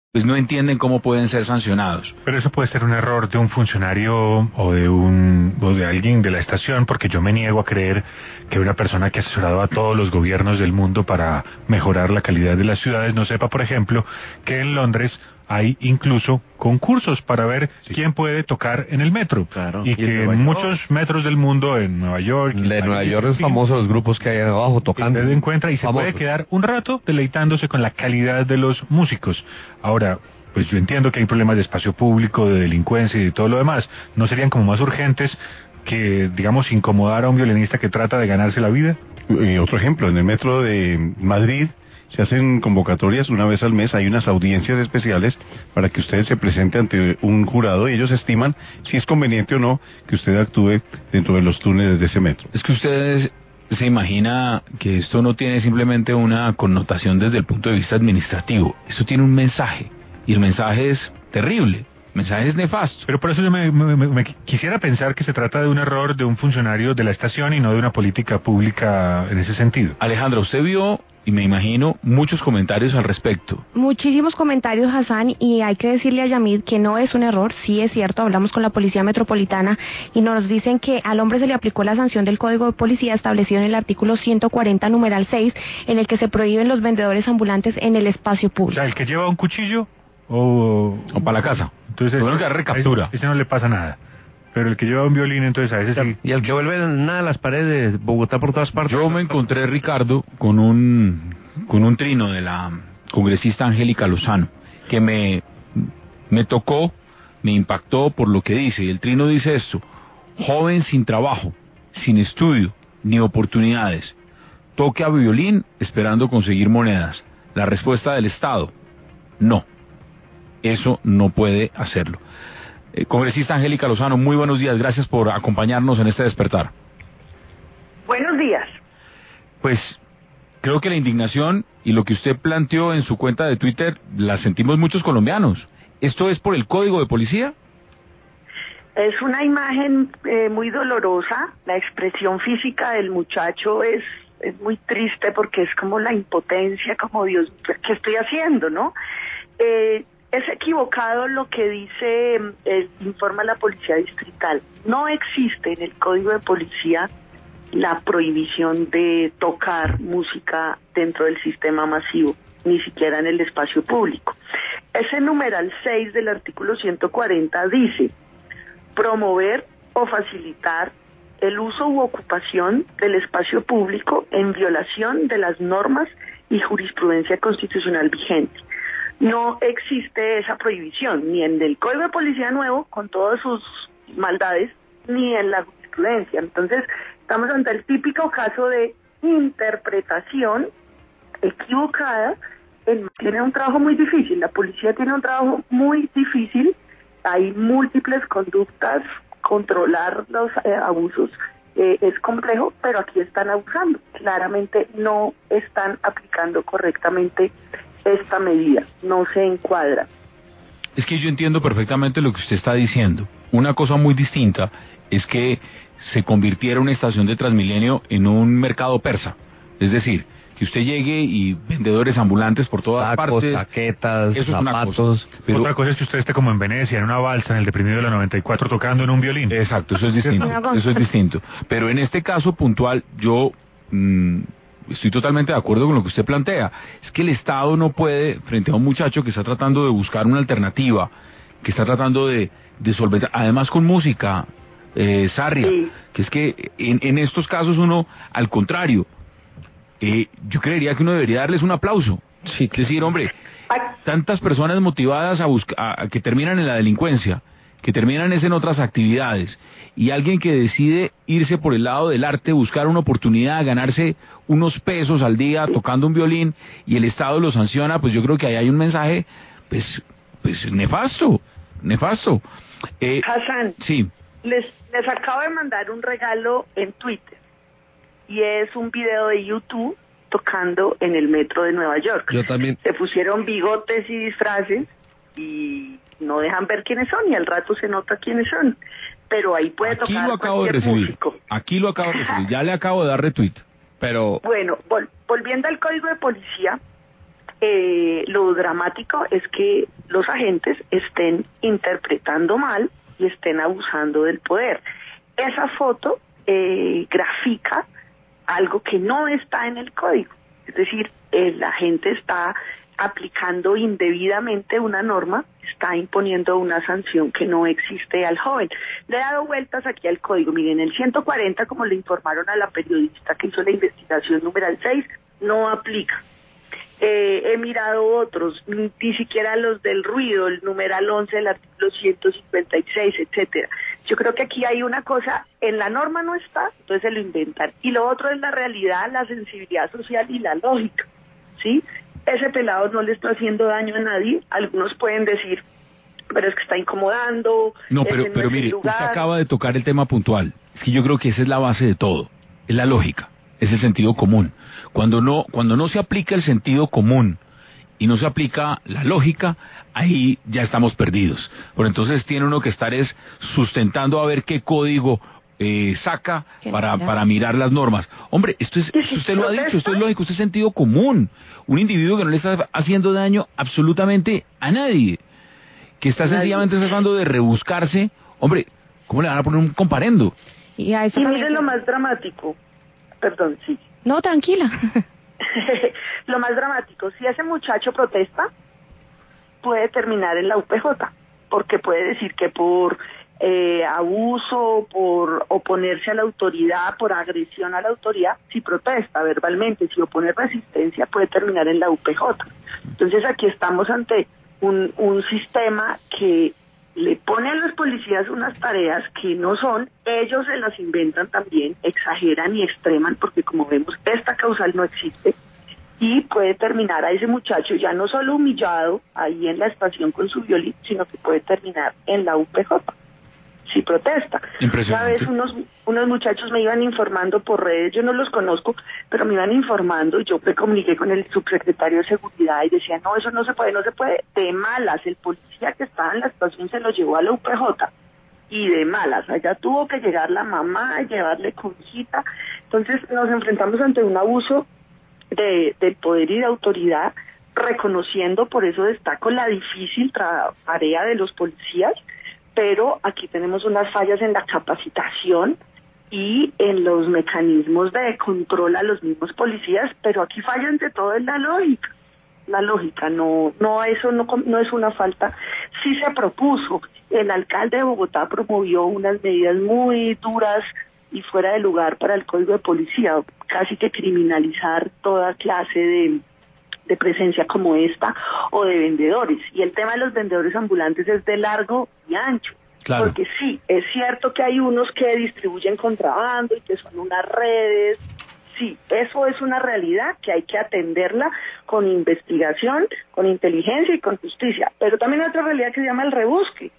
pues no entienden cómo pueden ser sancionados. Pero eso puede ser un error de un funcionario o de alguien de la estación, porque yo me niego a creer que una persona que ha asesorado a todos los gobiernos del mundo para mejorar la calidad de las ciudades no sepa, por ejemplo, que en Londres hay incluso concursos para ver quién puede tocar en el metro. Claro. Y que en muchos metros del mundo, en Nueva York... De Nueva York es famoso los grupos que hay abajo tocando. Usted encuentra y se puede quedar un rato deleitándose con la calidad de los músicos. Ahora, pues yo entiendo que hay problemas de espacio público, de delincuencia y de todo lo demás. ¿No serían como más urgentes que, digamos, incomodar a un violinista que trata de ganarse la vida? Otro ejemplo, en el metro de Madrid se hacen convocatorias una vez al mes, hay unas audiencias especiales para que usted se presente ante un jurado y ellos estiman si es conveniente o no que usted actúe dentro de los túneles de ese metro. Es que usted se imagina que esto no tiene simplemente una connotación desde el punto de vista administrativo, esto tiene un mensaje, y el mensaje es terrible. El mensaje es nefasto. Pero por eso yo me quisiera pensar que se trata de un error de un funcionario de la estación y no de una política pública en ese sentido. Alejandra, usted vio, y me imagino, muchos comentarios al respecto. Muchísimos comentarios, Hassan, y hay que decirle a Yamid que no es un error. Sí es cierto, hablamos con la Policía Metropolitana y nos dicen que al hombre se le aplicó la sanción del Código de Policía establecido en el artículo 140, numeral 6, en el que se prohíben los vendedores ambulantes en el espacio público. O sea, el que lleva un cuchillo o para la casa. Entonces, bueno, que recaptura. Ese no le pasa nada. Pero el que lleva un violín, entonces a ese sí. Y el que vuelve nada a las paredes de Bogotá por todas partes. Yo me encontré, Ricardo, con un trino de la congresista Angélica Lozano, que me tocó, me impactó por lo que dice. Y el trino dice esto: joven sin trabajo, sin estudio, ni oportunidades, toque a violín esperando conseguir monedas. La respuesta del Estado: no. Eso no puede hacerlo. Congresista Angélica Lozano, muy buenos días, gracias por acompañarnos en este despertar. Buenos días. Pues creo que la indignación y lo que usted planteó en su cuenta de Twitter la sentimos muchos colombianos. ¿Esto es por el Código de Policía? Es una imagen muy dolorosa. La expresión física del muchacho es muy triste porque es como la impotencia, como Dios, ¿qué estoy haciendo, no? Es equivocado lo que dice, informa la Policía Distrital. No existe en el Código de Policía la prohibición de tocar música dentro del sistema masivo, ni siquiera en el espacio público. Ese numeral 6 del artículo 140 dice: promover o facilitar el uso u ocupación del espacio público en violación de las normas y jurisprudencia constitucional vigente. No existe esa prohibición, ni en el Código de Policía nuevo, con todas sus maldades, ni en la jurisprudencia. Entonces, estamos ante el típico caso de interpretación equivocada. Tiene un trabajo muy difícil, la policía tiene un trabajo muy difícil, hay múltiples conductas, controlar los abusos es complejo, pero aquí están abusando. Claramente no están aplicando correctamente esta medida, no se encuadra. Es que yo entiendo perfectamente lo que usted está diciendo. Una cosa muy distinta es que se convirtiera una estación de Transmilenio en un mercado persa. Es decir, que usted llegue y vendedores ambulantes por todas partes. Taquetas, eso zapatos. Es una cosa. Pero otra cosa es que usted esté como en Venecia, en una balsa, en el deprimido de la 94, tocando en un violín. Exacto, eso es distinto. Eso es distinto. Pero en este caso puntual, yo estoy totalmente de acuerdo con lo que usted plantea. Es que el Estado no puede, frente a un muchacho que está tratando de buscar una alternativa, que está tratando de solventar, además con música, Sarria, sí. Que es que en estos casos uno, al contrario, yo creería que uno debería darles un aplauso. Sí, es decir, hombre, tantas personas motivadas a que terminan en la delincuencia, que terminan en otras actividades, y alguien que decide irse por el lado del arte, buscar una oportunidad, ganarse unos pesos al día tocando un violín, y el Estado lo sanciona, pues yo creo que ahí hay un mensaje, pues nefasto. Hassan, sí. Les acabo de mandar un regalo en Twitter, y es un video de YouTube tocando en el metro de Nueva York. Yo también. Se pusieron bigotes y disfraces, y no dejan ver quiénes son, y al rato se nota quiénes son. Pero ahí puede Aquí tocar lo acabo de recibir. Músico. Aquí lo acabo de recibir. Ya le acabo de dar retweet. Pero bueno, volviendo al Código de Policía, lo dramático es que los agentes estén interpretando mal y estén abusando del poder. Esa foto grafica algo que no está en el código, es decir, el agente está aplicando indebidamente una norma, está imponiendo una sanción que no existe al joven. Le he dado vueltas aquí al código, miren, el 140, como le informaron a la periodista que hizo la investigación numeral 6, no aplica. He mirado otros, ni siquiera los del ruido, el numeral 11, el artículo 156, etcétera. Yo creo que aquí hay una cosa, en la norma no está, entonces se lo inventan. Y lo otro es la realidad, la sensibilidad social y la lógica, ¿sí? Ese pelado no le está haciendo daño a nadie. Algunos pueden decir, pero es que está incomodando. No, pero mire, usted acaba de tocar el tema puntual. Es que yo creo que esa es la base de todo. Es la lógica, es el sentido común. Cuando no se aplica el sentido común y no se aplica la lógica, ahí ya estamos perdidos. Por entonces tiene uno que estar sustentando a ver qué código saca para mirar las normas. Hombre, usted lo ha dicho, esto es lógico, esto es sentido común. Un individuo que no le está haciendo daño absolutamente a nadie, que está sencillamente tratando de rebuscarse, hombre, ¿cómo le van a poner un comparendo? Y mire lo más dramático, perdón, sí. No, tranquila. Lo más dramático, si ese muchacho protesta, puede terminar en la UPJ, porque puede decir que por abuso, por oponerse a la autoridad, por agresión a la autoridad, si protesta verbalmente, si opone resistencia, puede terminar en la UPJ. Entonces aquí estamos ante un sistema que le pone a los policías unas tareas que no son, ellos se las inventan también, exageran y extreman, porque como vemos, esta causal no existe, y puede terminar a ese muchacho ya no solo humillado ahí en la estación con su violín, sino que puede terminar en la UPJ, si protesta. Una vez unos muchachos me iban informando por redes, yo no los conozco, pero me iban informando, y yo me comuniqué con el subsecretario de Seguridad y decía, no, eso no se puede, de malas, el policía que estaba en la estación se lo llevó a la UPJ, y de malas, allá tuvo que llegar la mamá a llevarle cobijita. Entonces nos enfrentamos ante un abuso de poder y de autoridad, reconociendo, por eso destaco la difícil tarea de los policías, pero aquí tenemos unas fallas en la capacitación y en los mecanismos de control a los mismos policías, pero aquí falla ante todo en la lógica. La lógica, eso no es una falta. Sí se propuso, el alcalde de Bogotá promovió unas medidas muy duras y fuera de lugar para el código de policía, casi que criminalizar toda clase de presencia como esta, o de vendedores. Y el tema de los vendedores ambulantes es de largo y ancho. Claro. Porque sí, es cierto que hay unos que distribuyen contrabando y que son unas redes. Sí, eso es una realidad que hay que atenderla con investigación, con inteligencia y con justicia. Pero también hay otra realidad que se llama el rebusque.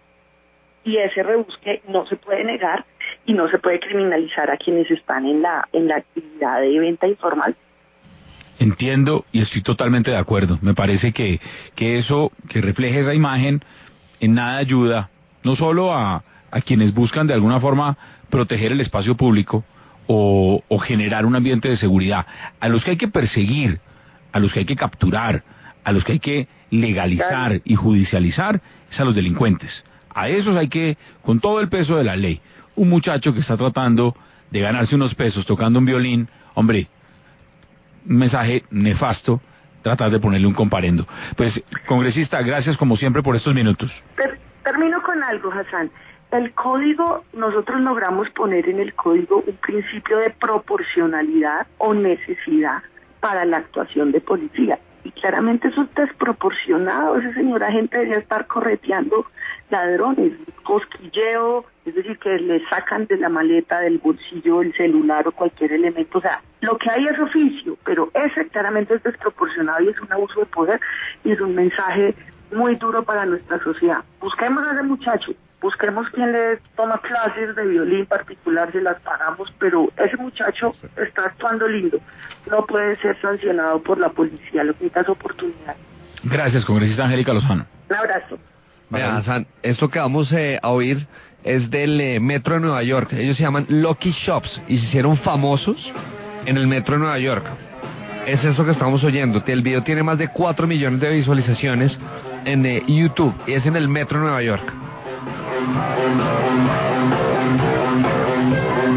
Y ese rebusque no se puede negar y no se puede criminalizar a quienes están en la actividad de venta informal. Entiendo y estoy totalmente de acuerdo. Me parece que eso, que refleje esa imagen, en nada ayuda, no solo a quienes buscan de alguna forma proteger el espacio público o generar un ambiente de seguridad. A los que hay que perseguir, a los que hay que capturar, a los que hay que legalizar y judicializar, es a los delincuentes. A esos hay que, con todo el peso de la ley, un muchacho que está tratando de ganarse unos pesos tocando un violín, hombre, un mensaje nefasto, tratar de ponerle un comparendo. Pues, congresista, gracias como siempre por estos minutos. Termino con algo, Hassan. El código, nosotros logramos poner en el código un principio de proporcionalidad o necesidad para la actuación de policía. Y claramente eso es desproporcionado. Ese señor agente debería estar correteando ladrones, cosquilleo, es decir, que le sacan de la maleta, del bolsillo, el celular o cualquier elemento. O sea, lo que hay es oficio, pero ese claramente es desproporcionado y es un abuso de poder y es un mensaje muy duro para nuestra sociedad. Busquemos a ese muchacho, busquemos quien le toma clases de violín particular, se las pagamos, pero ese muchacho está actuando lindo, no puede ser sancionado por la policía, lo que necesita es oportunidad. Gracias, congresista Angélica Lozano. Un abrazo. Vea, Hassan, esto que vamos a oír es del metro de Nueva York. Ellos se llaman Lucky Shops y se hicieron famosos en el metro de Nueva York. es eso que estamos oyendo. El video tiene más de 4 millones de visualizaciones en YouTube y es en el metro de Nueva York.